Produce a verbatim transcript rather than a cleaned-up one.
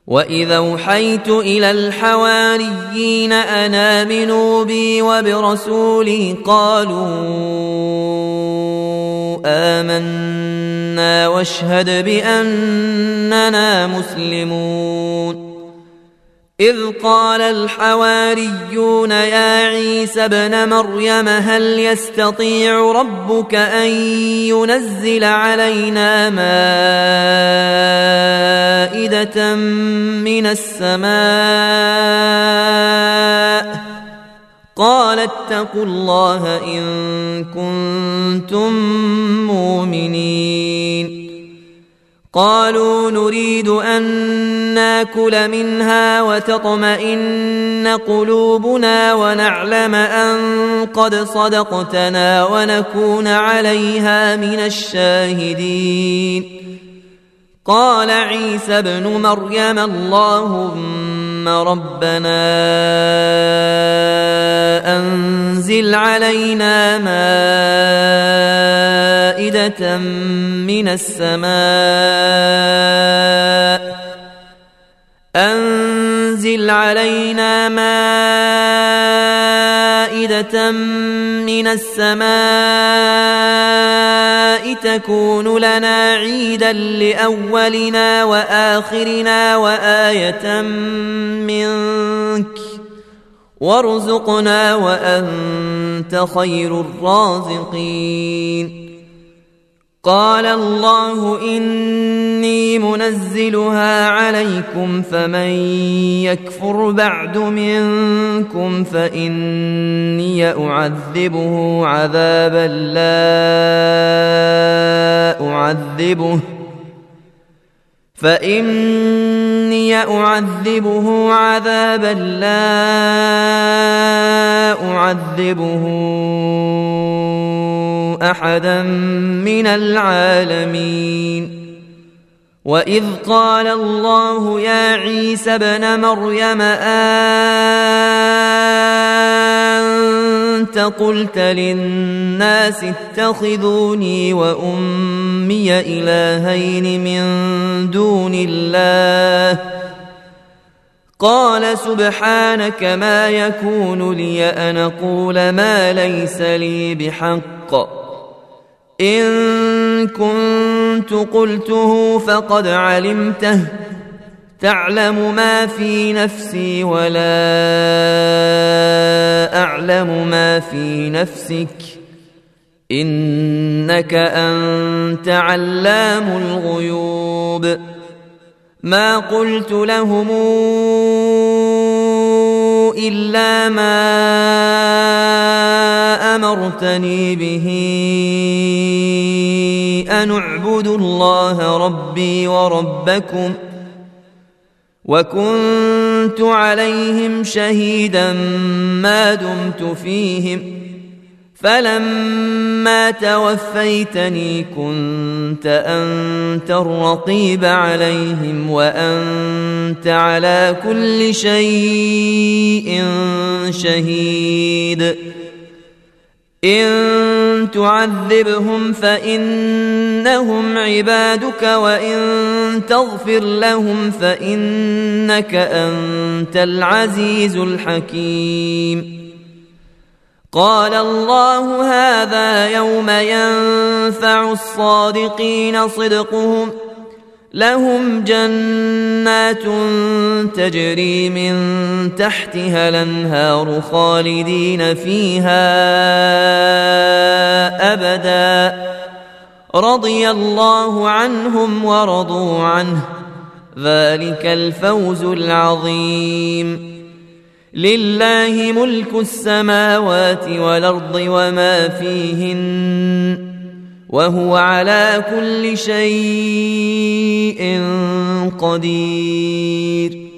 وإذا أوحيت إلى الحواريين أن آمنوا بي وبرسولي قالوا آمنا واشهد بأننا مسلمون إذ قال الحواريون يا عيسى ابن مريم هل يستطيع ربك أن ينزل علينا مائدة من السماء قال اتقوا الله إن كنتم مؤمنين قالوا نريد أن ناكل منها وتطمئن قلوبنا ونعلم أن قد صدقتنا ونكون عليها من الشاهدين قال عيسى ابن مريم اللهم ربنا أنزل علينا مائدة من السماء أنزل علينا مائدة من السماء تكون لنا عيدا لأولنا وآخرنا وآية منك وارزقنا وأنت خير الرازقين قال الله إني منزلها عليكم فمن يكفر بعد منكم فإني أعذبه عذابا لا أعذبه فإني أعذبه عذابا لا أعذبه أحدا من العالمين وإذ قال الله يا عيسى ابن مريم أنت قلت للناس اتخذوني وأمي إلهين من دون الله قال سبحانك ما يكون لي أن أقول ما ليس لي بحق إن كنت قلته فقد علمته تعلم ما في نفسي ولا أعلم ما في نفسك إنك أنت علام الغيوب ما قلت لهم إلا ما أمرتني به أن اعبدوا الله ربي وربكم وكنت عليهم شهيدا ما دمت فيهم فلما توفيتني كنت أنت الرقيب عليهم وأنت على كل شيء شهيد إن تعذبهم فإنهم عبادك وإن تغفر لهم فإنك أنت العزيز الحكيم قال الله هذا يوم ينفع الصادقين صدقهم لهم جنات تجري من تحتها الأنهار خالدين فيها أبدا رضي الله عنهم ورضوا عنه ذلك الفوز العظيم لله ملك السماوات والأرض وما فيهن وهو على كل شيء قدير